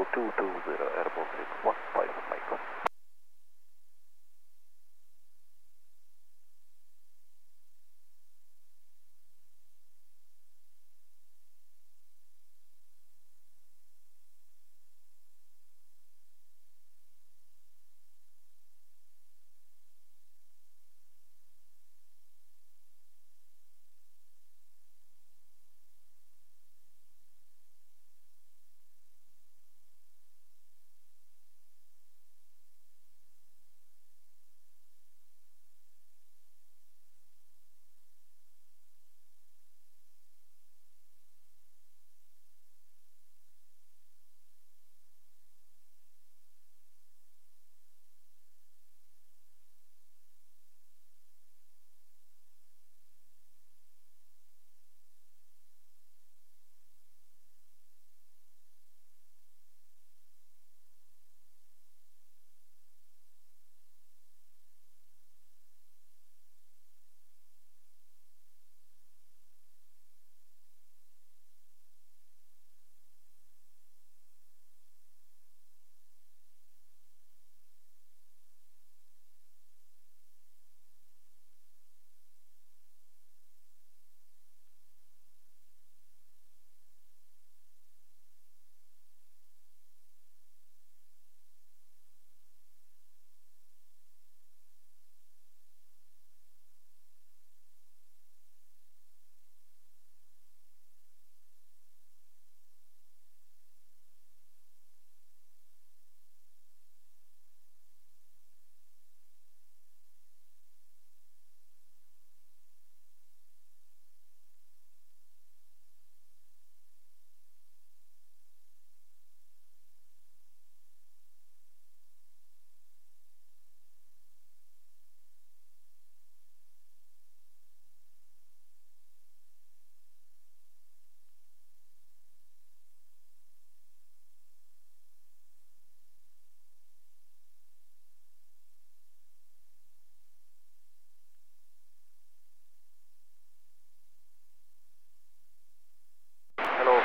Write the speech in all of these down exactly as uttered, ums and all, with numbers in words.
two two zero, airport grid one five Mike. Hello.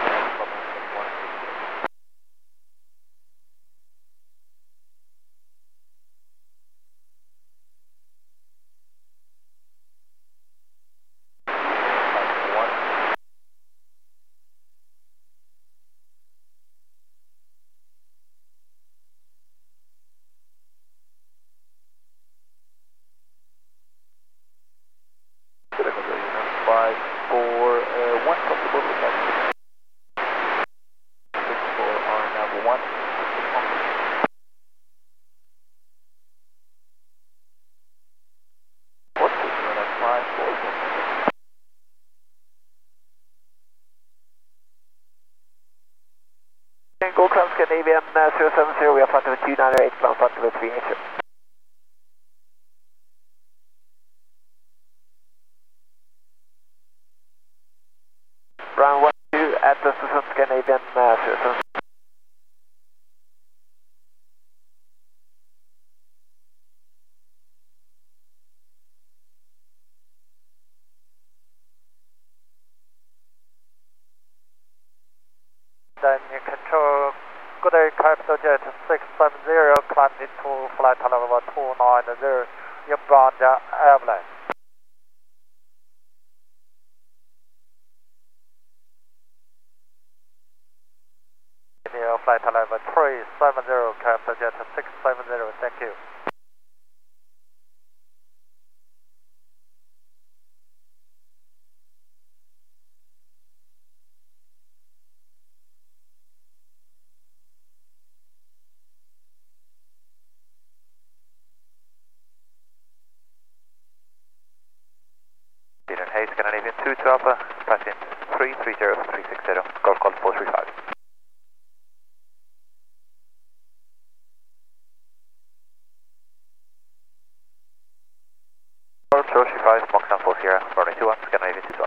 Five four uh, one possible flight. Six four R nav one. What is unit five four? Go Crown Scandinavian uh, zero seven zero, we are flight level two nine eight, ground flight level three eight. Brown one two, Atlas to Scandinavian uh, zero seven. Then you control good day capital jet six seven zero, climbed into flight level two nine zero, inbound uh, airline. Flight level three seven zero, capital jet six seven zero, thank you. Peter Hayes, Scandinavian two two Alpha, passing three three zero three six zero, Golf Golf four three five. Golf four three five, Moxon four Sierra, runway two one, Scandinavian two twelve.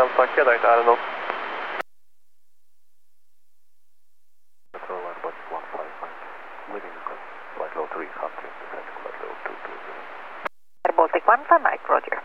percent tankad, där inte är det någon. Air Baltic one for Mike, Roger.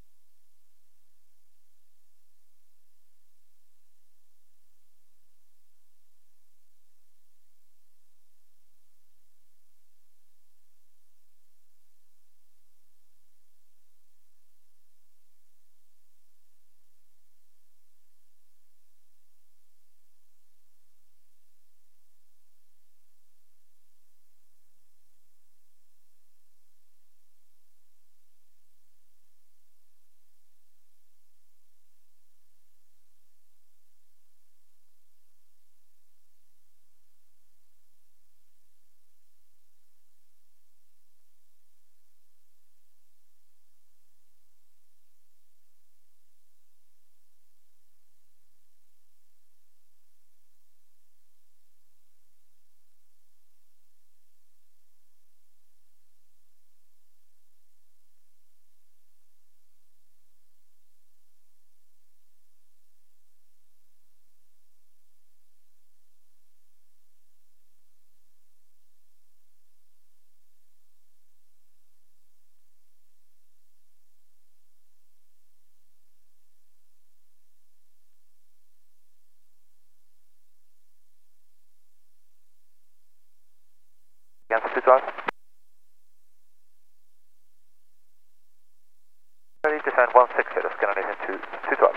Against two twelve. Ready to descend one six zero, scan anything to two twelve.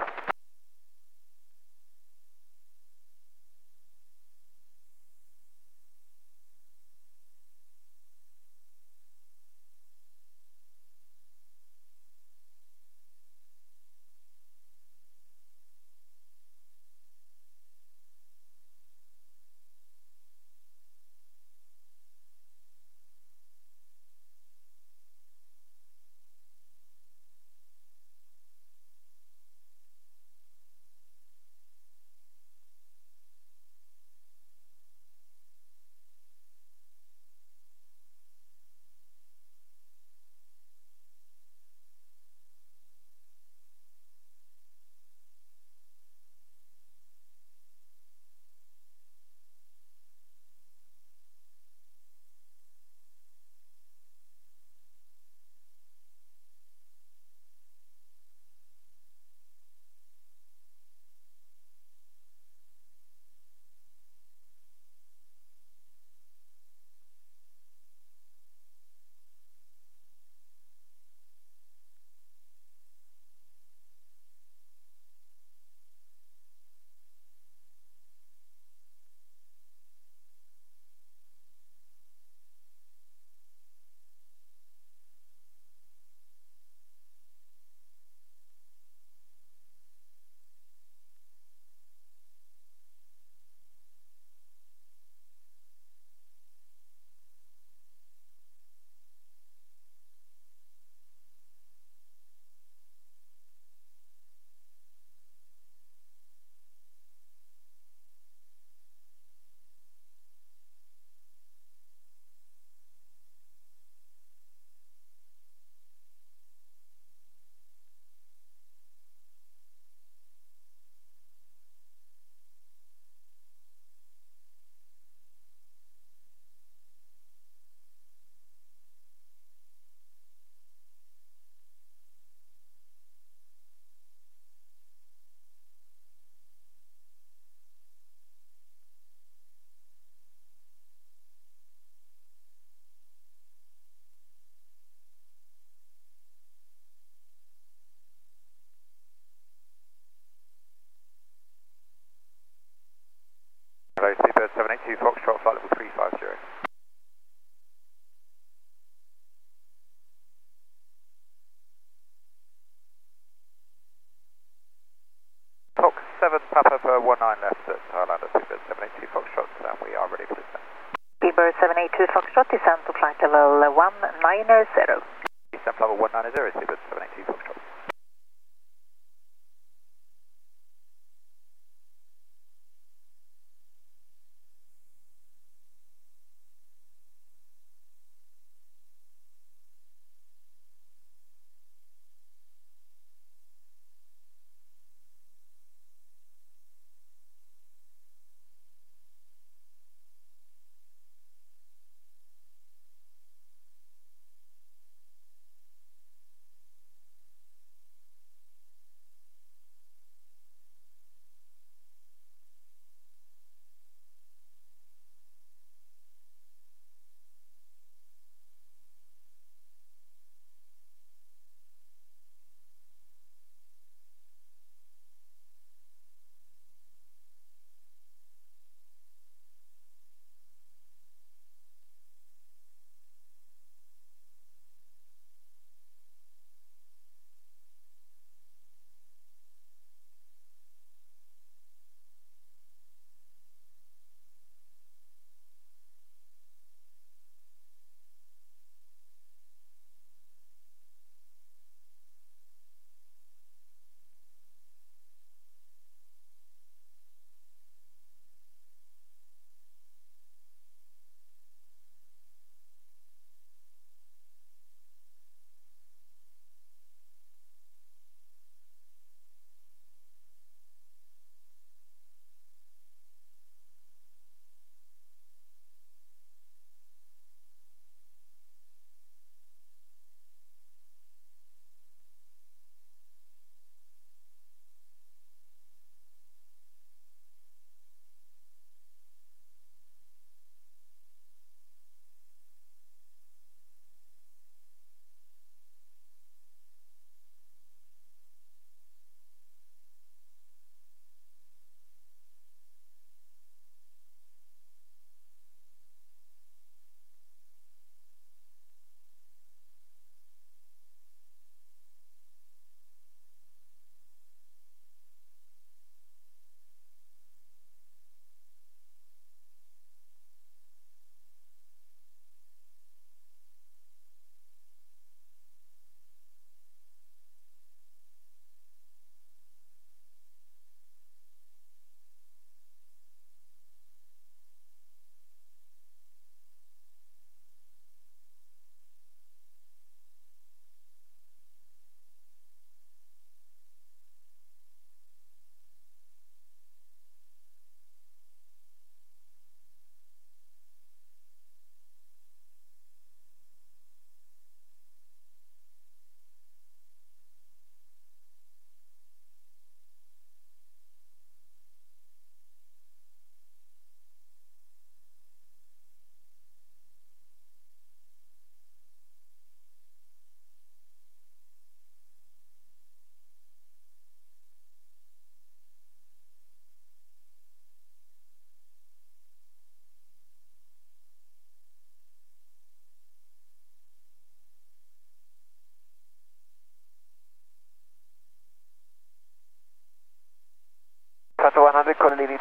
Hello, Seabird seven eight two, Foxtrot, flight level three five zero. Fox seven, Papa for one nine left at Highlander, Seabird seven eight two, Foxtrot, and we are ready for descent. Seabird seven eight two Foxtrot, descend to flight level one nine zero. Descent level one nine zero, Seabird seven eight two, Foxtrot.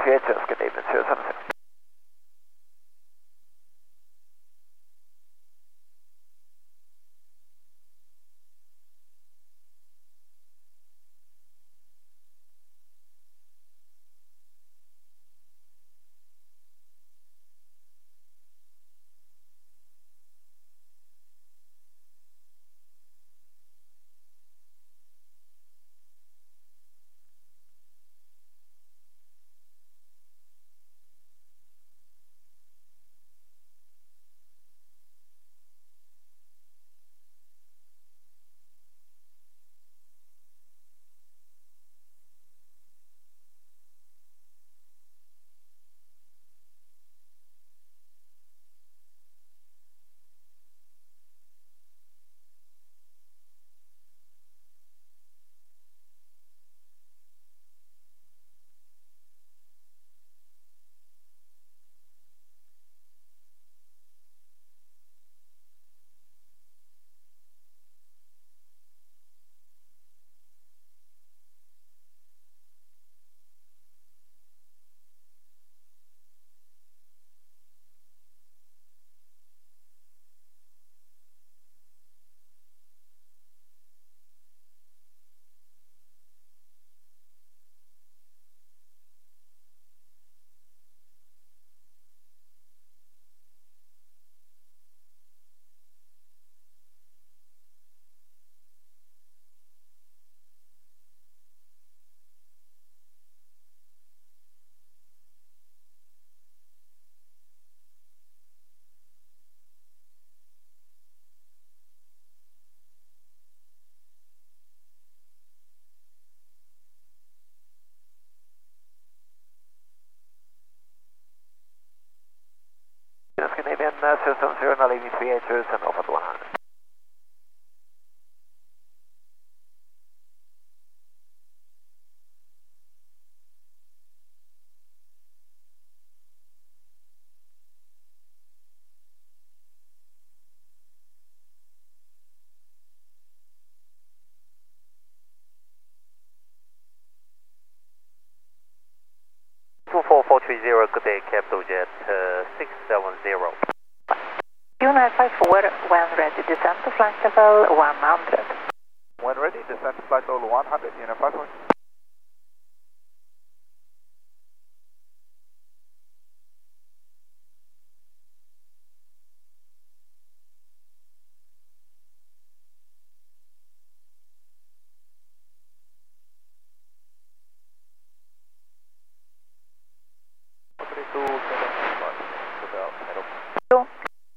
V H S, good evening, zero seven zero. Scandinavian uh, System zero, now leaving three H's and off at one hundred. two four four three zero, good day, Capital Jet uh, six seven zero. U nine five four, when ready, descend to flight level one hundred. When ready, descend to flight level one hundred, unit five four. three two seven five, Hotel, head up. Two.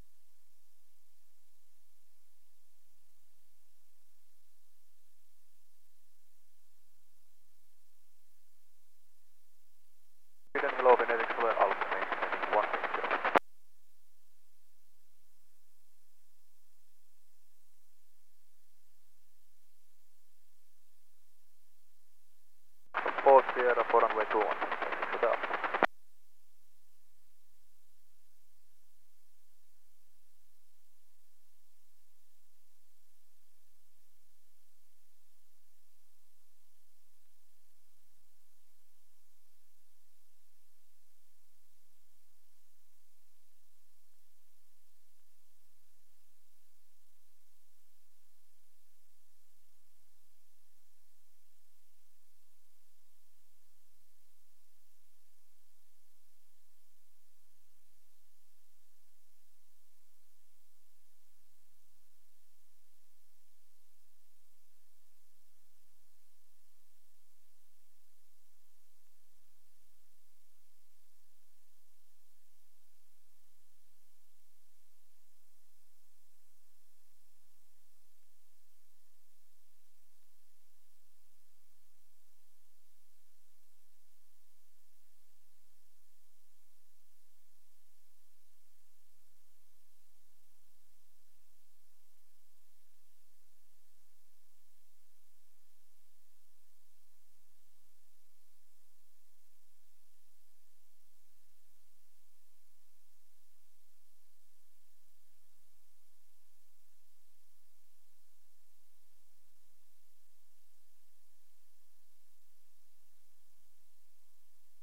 Sweden, hello, Benedict Fuller, Alpha, heading one six zero. Four Sierra, four runway two one, Hotel.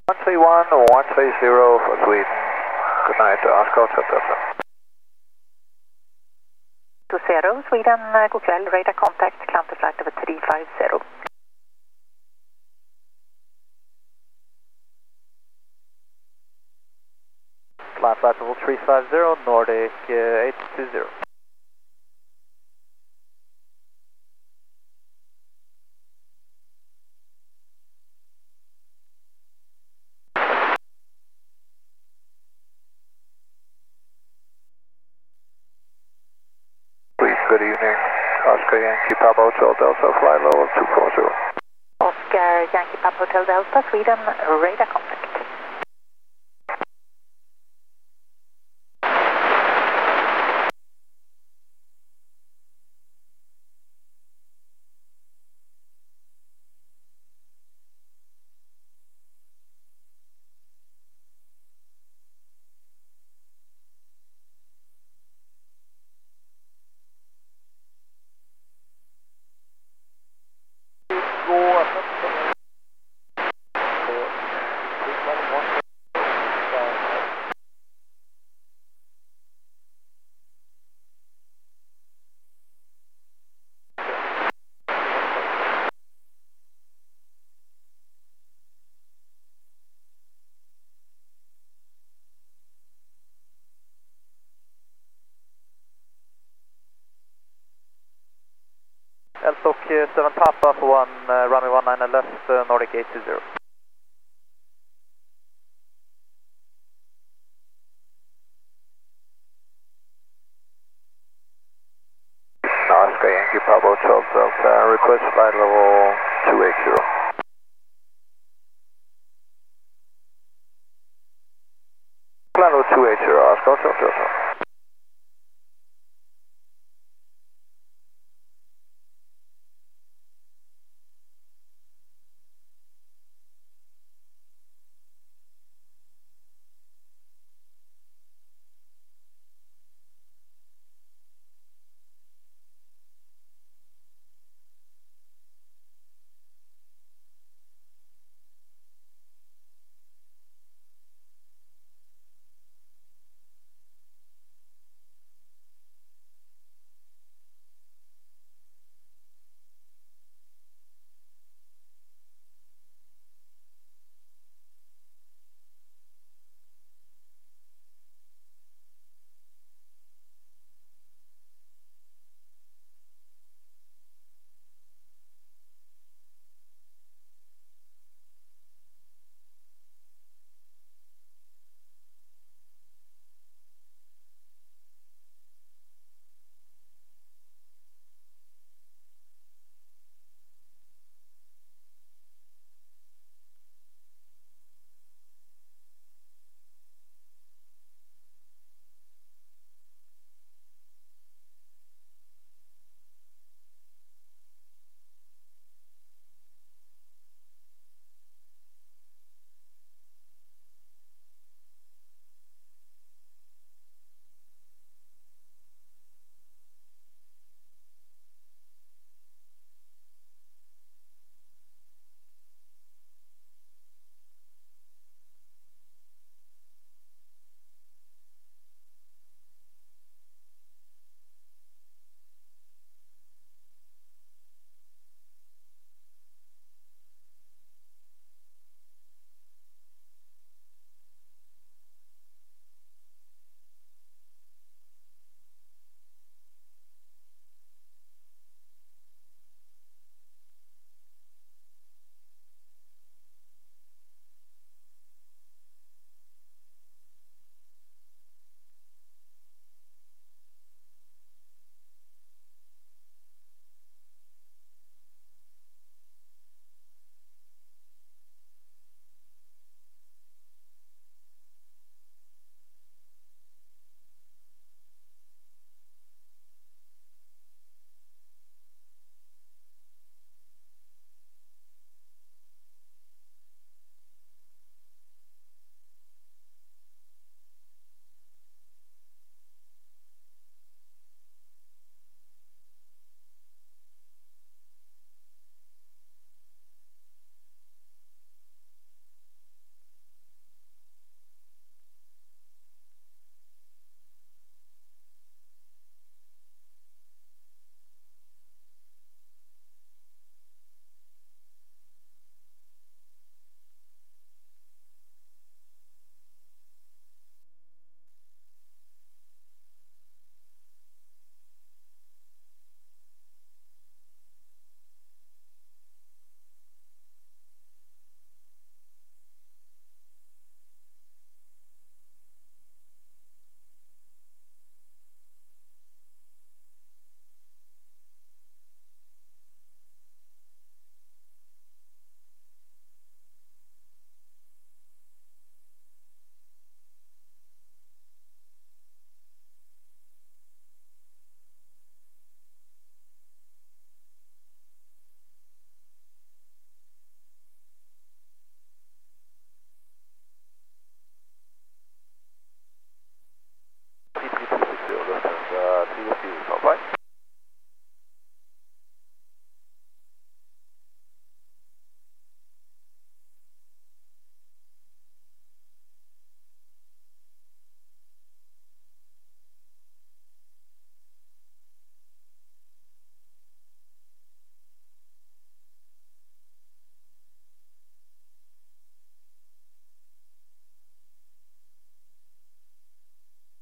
one three one, one three zero for Sweden. Good night, Oscar Hotel. two zero, Sweden, uh, god kväll, radar contact, climb to flight over three five zero. Climb flight level three five zero, Nordic uh, eight two zero. Good evening, Oscar Yankee Papa Hotel Delta, flight level two four zero. Oscar Yankee Papa Hotel Delta, Sweden, radar contact. L Stock seven Papa for one, uh, runway one nine left, uh, Nordic eight two zero.